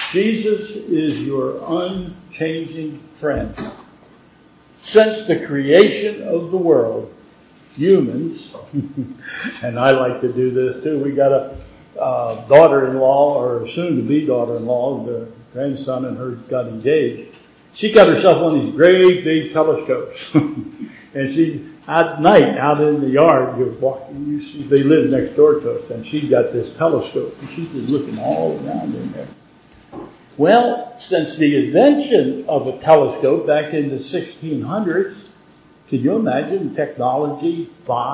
Jesus is your unchanging friend. Since the creation of the world, humans, and I like to do this too, we got a daughter-in-law, or soon-to-be daughter-in-law, the grandson and her got engaged. She got herself one of these great big telescopes. And she, at night, out in the yard, you're walking, you see, they live next door to us, and she got this telescope, and she's just looking all around in there. Well, since the invention of a telescope back in the 1600s, can you imagine technology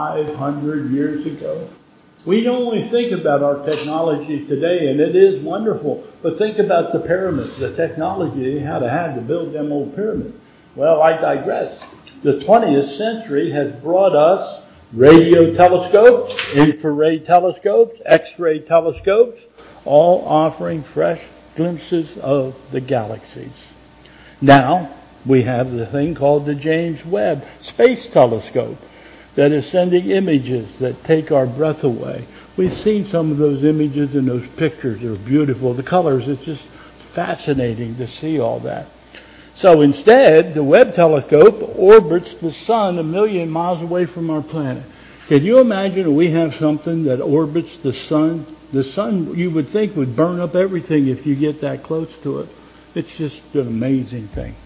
500 years ago? We only think about our technology today, and it is wonderful, but think about the pyramids, the technology they had to build them old pyramids. Well, I digress. The 20th century has brought us radio telescopes, infrared telescopes, X-ray telescopes, all offering fresh glimpses of the galaxies. Now, we have the thing called the James Webb Space Telescope that is sending images that take our breath away. We've seen some of those images and those pictures. They're beautiful. The colors, it's just fascinating to see all that. So instead, the Webb telescope orbits the sun 1 million miles away from our planet. Can you imagine we have something that orbits the sun? The sun, you would think, would burn up everything if you get that close to it. It's just an amazing thing.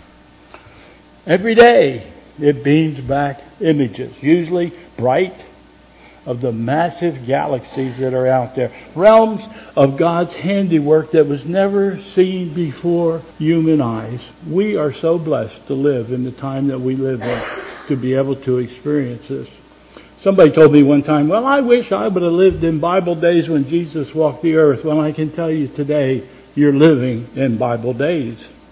Every day, it beams back images, usually bright, of the massive galaxies that are out there. Realms of God's handiwork that was never seen before human eyes. We are so blessed to live in the time that we live in, to be able to experience this. Somebody told me one time, well, I wish I would have lived in Bible days when Jesus walked the earth. Well, I can tell you today, you're living in Bible days.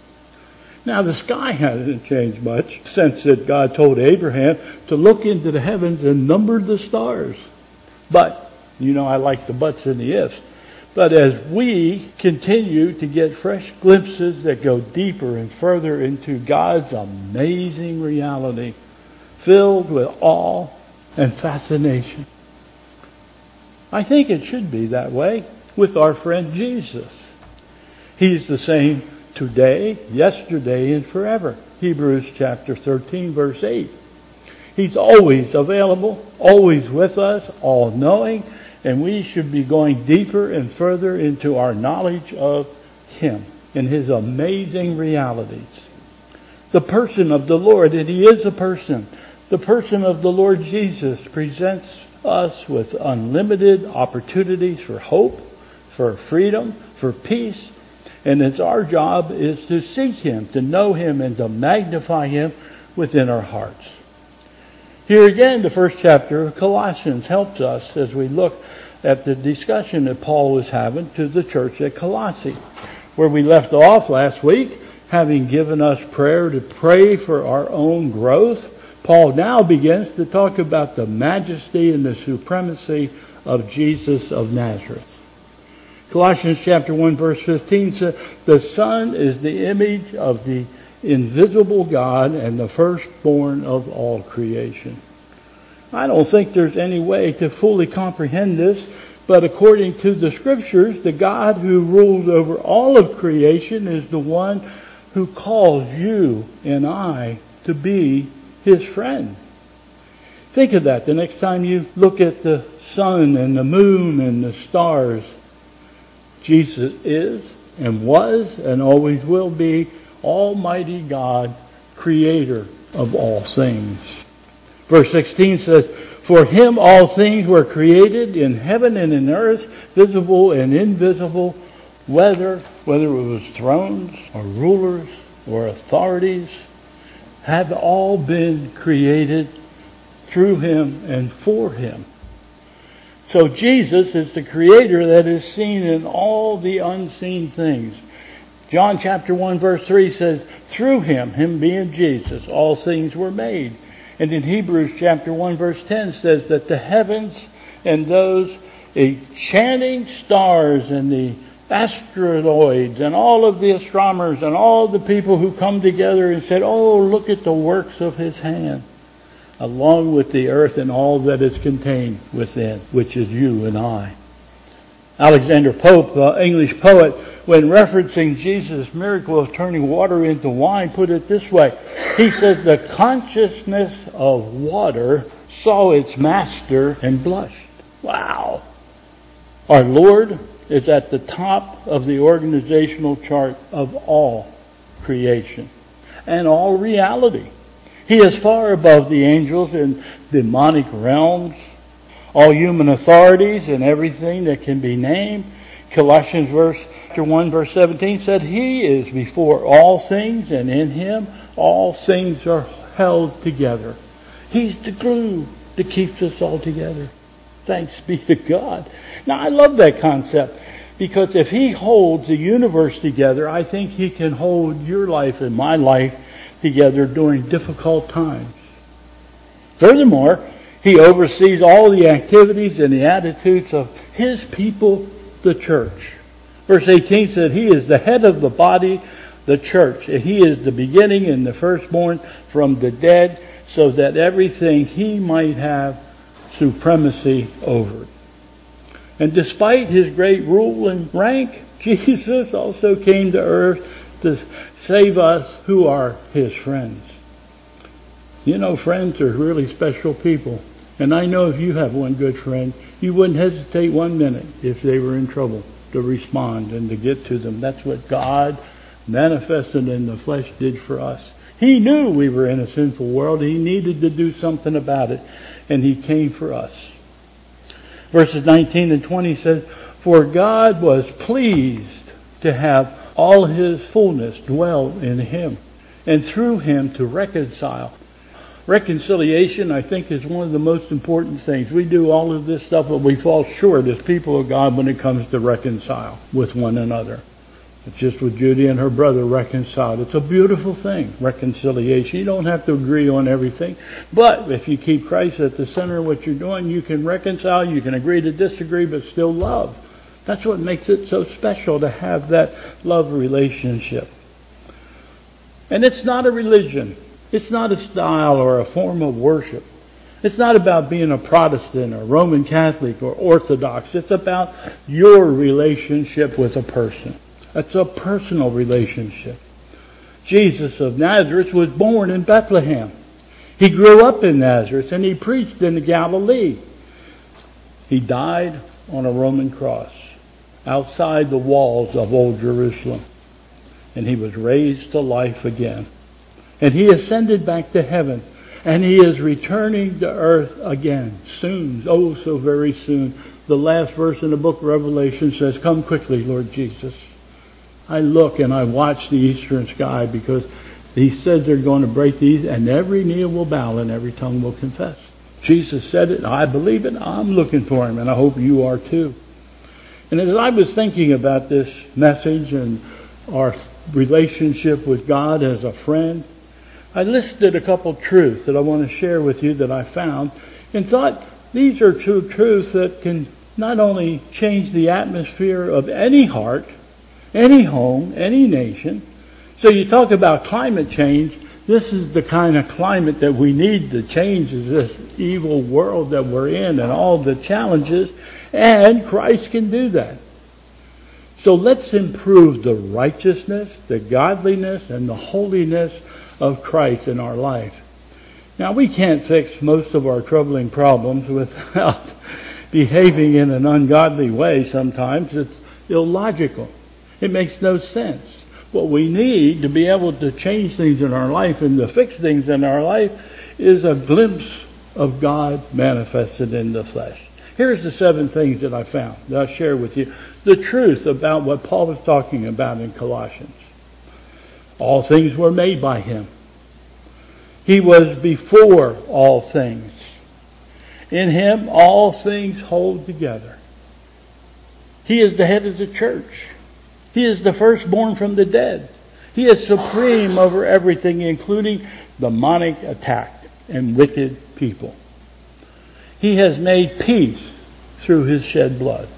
Now, the sky hasn't changed much since that God told Abraham to look into the heavens and number the stars. But, you know, I like the buts and the ifs. But as we continue to get fresh glimpses that go deeper and further into God's amazing reality, filled with awe and fascination, I think it should be that way with our friend Jesus. He's the same today, yesterday, and forever. Hebrews chapter 13, verse 8. He's always available, always with us, all-knowing, and we should be going deeper and further into our knowledge of Him and His amazing realities. The person of the Lord, and He is a person, the person of the Lord Jesus presents us with unlimited opportunities for hope, for freedom, for peace, and it's our job is to seek Him, to know Him, and to magnify Him within our hearts. Here again, the first chapter of Colossians helps us as we look at the discussion that Paul was having to the church at Colossae, where we left off last week, having given us prayer to pray for our own growth. Paul now begins to talk about the majesty and the supremacy of Jesus of Nazareth. Colossians chapter 1 verse 15 says, the Son is the image of the invisible God and the firstborn of all creation. I don't think there's any way to fully comprehend this, but according to the Scriptures, the God who rules over all of creation is the one who calls you and I to be His friend. Think of that the next time you look at the sun and the moon and the stars. Jesus is and was and always will be Almighty God, creator of all things. Verse 16 says, for Him all things were created in heaven and in earth, visible and invisible, whether it was thrones or rulers or authorities, have all been created through Him and for Him. So Jesus is the creator that is seen in all the unseen things. John chapter 1 verse 3 says, through Him being Jesus, all things were made. And in Hebrews chapter 1 verse 10 says that the heavens and those enchanting stars and the asteroids and all of the astronomers and all the people who come together and said, oh, look at the works of His hand, along with the earth and all that is contained within, which is you and I. Alexander Pope, English poet, when referencing Jesus' miracle of turning water into wine, put it this way. He said, the consciousness of water saw its master and blushed. Wow. Our Lord is at the top of the organizational chart of all creation and all reality. He is far above the angels in demonic realms, all human authorities and everything that can be named. Colossians chapter 1 verse 17 said, He is before all things, and in Him all things are held together. He's the glue that keeps us all together. Thanks be to God. Now I love that concept, because if He holds the universe together, I think He can hold your life and my life together during difficult times. Furthermore, He oversees all the activities and the attitudes of His people, the church. Verse 18 said, He is the head of the body, the church, and He is the beginning and the firstborn from the dead, so that everything He might have supremacy over it. And despite His great rule and rank, Jesus also came to earth to save us who are His friends. You know, friends are really special people. And I know if you have one good friend, you wouldn't hesitate 1 minute if they were in trouble to respond and to get to them. That's what God manifested in the flesh did for us. He knew we were in a sinful world. He needed to do something about it. And He came for us. Verses 19 and 20 says, For God was pleased to have all His fullness dwell in Him, and through Him to reconcile. Reconciliation, I think, is one of the most important things. We do all of this stuff, but we fall short as people of God when it comes to reconcile with one another. It's just what Judy and her brother reconciled. It's a beautiful thing, reconciliation. You don't have to agree on everything. But if you keep Christ at the center of what you're doing, you can reconcile, you can agree to disagree, but still love. That's what makes it so special to have that love relationship. And it's not a religion. It's not a style or a form of worship. It's not about being a Protestant or Roman Catholic or Orthodox. It's about your relationship with a person. It's a personal relationship. Jesus of Nazareth was born in Bethlehem. He grew up in Nazareth and He preached in Galilee. He died on a Roman cross outside the walls of Old Jerusalem. And He was raised to life again. And He ascended back to heaven. And He is returning to earth again soon. Oh, so very soon. The last verse in the book of Revelation says, Come quickly, Lord Jesus. I look and I watch the eastern sky, because He said they're going to break these, and every knee will bow and every tongue will confess. Jesus said it. I believe it. I'm looking for Him, and I hope you are too. And as I was thinking about this message and our relationship with God as a friend, I listed a couple truths that I want to share with you that I found, and thought these are two truths that can not only change the atmosphere of any heart, any home, any nation. So you talk about climate change. This is the kind of climate that we need to change, is this evil world that we're in and all the challenges. And Christ can do that. So let's improve the righteousness, the godliness, and the holiness of Christ in our life. Now, we can't fix most of our troubling problems without behaving in an ungodly way sometimes. It's illogical. It makes no sense. What we need to be able to change things in our life and to fix things in our life is a glimpse of God manifested in the flesh. Here's the 7 things that I found that I'll share with you. The truth about what Paul was talking about in Colossians. All things were made by Him. He was before all things. In Him all things hold together. He is the head of the church. He is the firstborn from the dead. He is supreme over everything, including demonic attack and wicked people. He has made peace through His shed blood.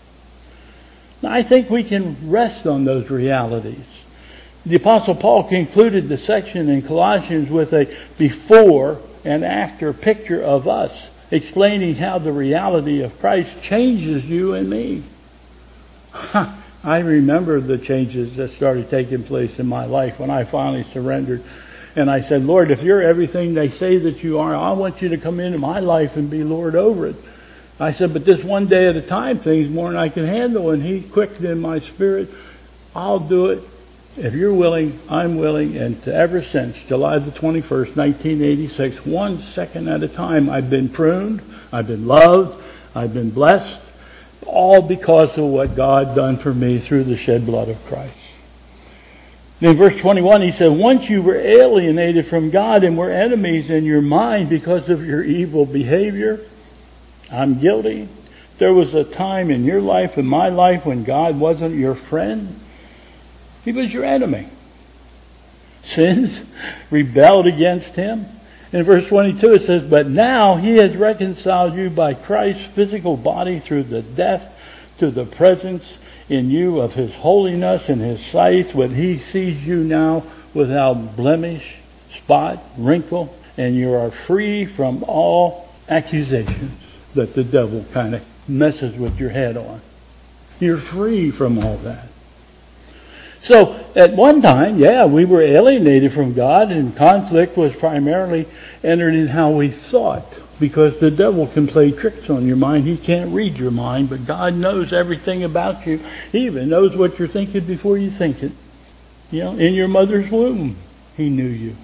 Now, I think we can rest on those realities. The Apostle Paul concluded the section in Colossians with a before and after picture of us, explaining how the reality of Christ changes you and me. I remember the changes that started taking place in my life when I finally surrendered. And I said, Lord, if you're everything they say that you are, I want you to come into my life and be Lord over it. I said, but this one day at a time thing's more than I can handle. And he quickened in my spirit, I'll do it. If you're willing, I'm willing. And ever since July the 21st, 1986, 1 second at a time, I've been pruned, I've been loved, I've been blessed, all because of what God done for me through the shed blood of Christ. In verse 21, he said, once you were alienated from God and were enemies in your mind because of your evil behavior, I'm guilty. There was a time in your life, in my life, when God wasn't your friend. He was your enemy. Sins, rebelled against him. In verse 22 it says, but now he has reconciled you by Christ's physical body through the death to the presence in you of his holiness in his sight, when he sees you now without blemish, spot, wrinkle, and you are free from all accusations that the devil kind of messes with your head on. You're free from all that. So at one time, we were alienated from God, and conflict was primarily entered in how we thought, because the devil can play tricks on your mind. He can't read your mind, but God knows everything about you. He even knows what you're thinking before you think it. In your mother's womb, he knew you.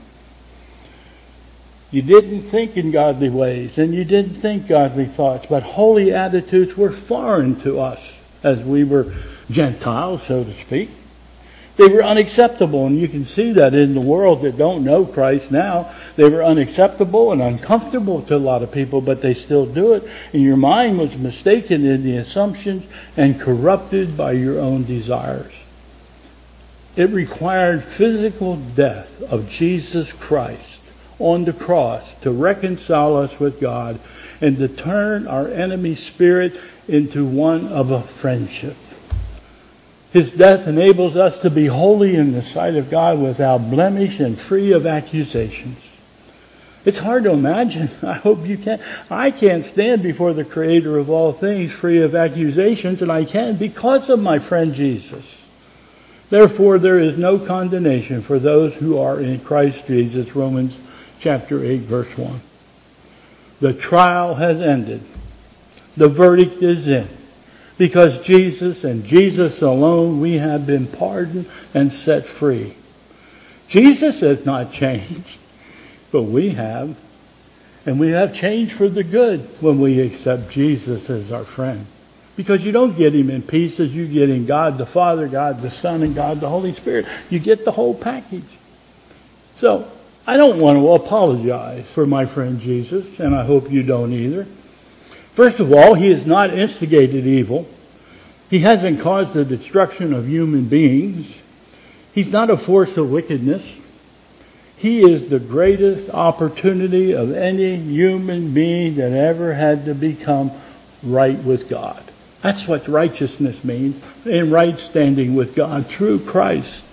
You didn't think in godly ways, and you didn't think godly thoughts, but holy attitudes were foreign to us as we were Gentiles, so to speak. They were unacceptable, and you can see that in the world that don't know Christ now. They were unacceptable and uncomfortable to a lot of people, but they still do it. And your mind was mistaken in the assumptions and corrupted by your own desires. It required physical death of Jesus Christ on the cross to reconcile us with God and to turn our enemy spirit into one of a friendship. His death enables us to be holy in the sight of God without blemish and free of accusations. It's hard to imagine. I hope you can. I can't stand before the Creator of all things free of accusations, and I can because of my friend Jesus. Therefore, there is no condemnation for those who are in Christ Jesus. Romans chapter 8, verse 1. The trial has ended. The verdict is in. Because Jesus and Jesus alone, we have been pardoned and set free. Jesus has not changed, but we have. And we have changed for the good when we accept Jesus as our friend. Because you don't get him in pieces, you get in God the Father, God the Son, and God the Holy Spirit. You get the whole package. So, I don't want to apologize for my friend Jesus, and I hope you don't either. First of all, he has not instigated evil. He hasn't caused the destruction of human beings. He's not a force of wickedness. He is the greatest opportunity of any human being that ever had to become right with God. That's what righteousness means, in right standing with God through Christ.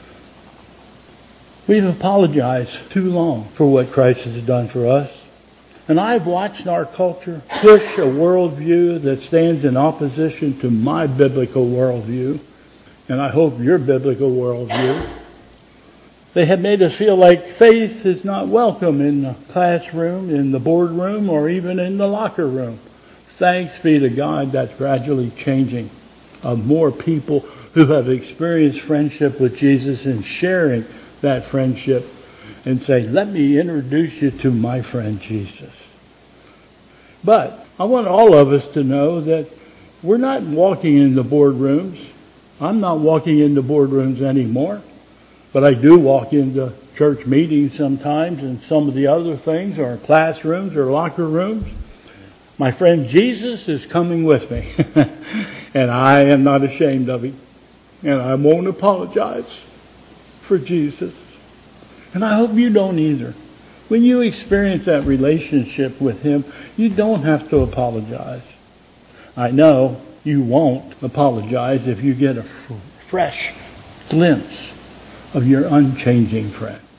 We've apologized too long for what Christ has done for us. And I've watched our culture push a worldview that stands in opposition to my biblical worldview, and I hope your biblical worldview. They have made us feel like faith is not welcome in the classroom, in the boardroom, or even in the locker room. Thanks be to God, that's gradually changing. Of more people who have experienced friendship with Jesus and sharing that friendship and say, let me introduce you to my friend Jesus. But I want all of us to know that we're not walking in the boardrooms. I'm not walking into boardrooms anymore. But I do walk into church meetings sometimes and some of the other things, or classrooms or locker rooms. My friend Jesus is coming with me. And I am not ashamed of him. And I won't apologize for Jesus. And I hope you don't either. When you experience that relationship with him, you don't have to apologize. I know you won't apologize if you get a fresh glimpse of your unchanging friend.